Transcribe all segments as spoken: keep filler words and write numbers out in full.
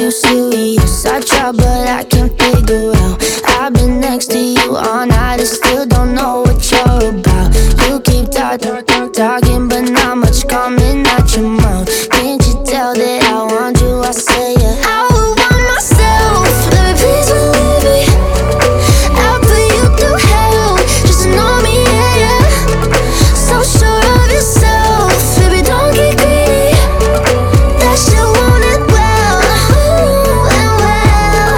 no serious. I try, but I can't figure out. I've been next to you all night and still don't know what you're about. You keep talk, talk, talk, talking, but not much coming out your mouth. Can't you tell that I want you? I say yeah. I would want myself. Baby, please believe me. I'll put you through hell just to know me, yeah, yeah. So sure of yourself, baby, don't get greedy. That shit want it well, ooh, and well.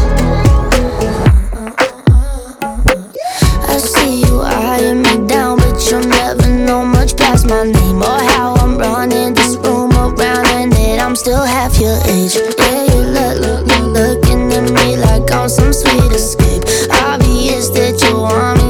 I see you eyeing me down, but you'll never know much past my name or how I'm running this room around, and that I'm still half your age. Yeah, you look, look, look, looking at me like I'm some sweet escape. Obvious that you want me.